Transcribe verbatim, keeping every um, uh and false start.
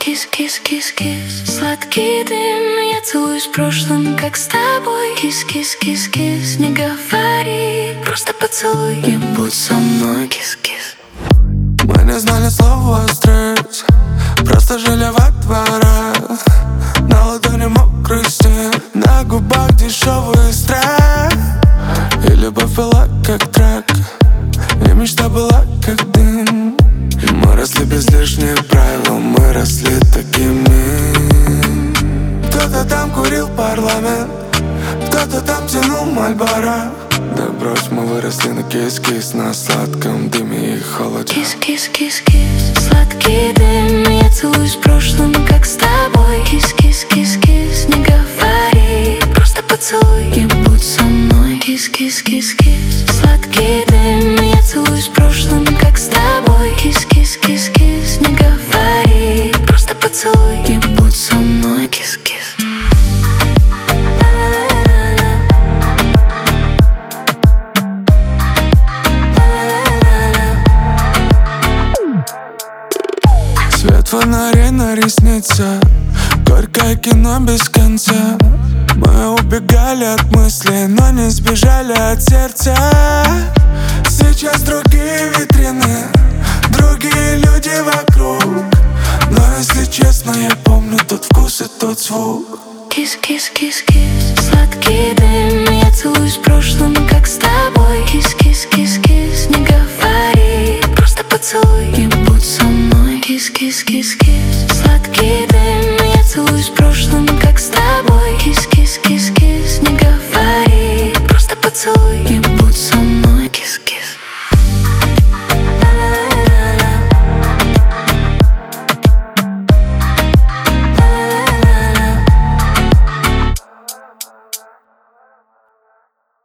Кис-кис-кис-кис, сладкий дым. Я целуюсь прошлым, как с тобой. Кис-кис-кис-кис, не говори, просто поцелуй и будь со мной. Кис-кис. Мы не знали слова стресс, просто жили во дворах. На ладони мокрый снег, на губах дешевый страх. И любовь была как трек, и мечта была как дым. И мы росли без лишних правил, мы росли такими. Кто-то там курил парламент, кто-то там тянул Мальборо. Да брось, мы выросли на кис-кис, на сладком дыме и холоде. Кис-кис-кис-кис, сладкий дым. Я целуюсь прошлым, как с тобой. Кис-кис-кис-кис, не говори, просто поцелуй и будь со мной. Кис-кис-кис-кис, сладкий дым. Я целуюсь прошлым, как с тобой. Кис-кис-кис-кис, не говори, просто поцелуй и будь со мной. Кис-кис. Свет фонарей на ресницах, горькое кино без конца. Мы убегали от мыслей, но не сбежали от сердца. Сейчас другие витрины, другие люди вокруг. Но если честно, я помню тот вкус и тот звук. Кис-кис-кис-кис, сладкий дым. Я целуюсь прошлым, как с тобой. Кис-кис-кис-кис, не говори, просто поцелуй и будь со мной. Кис-кис-кис-кис, сладкий дым. Я целуюсь прошлым, как с тобой. Кис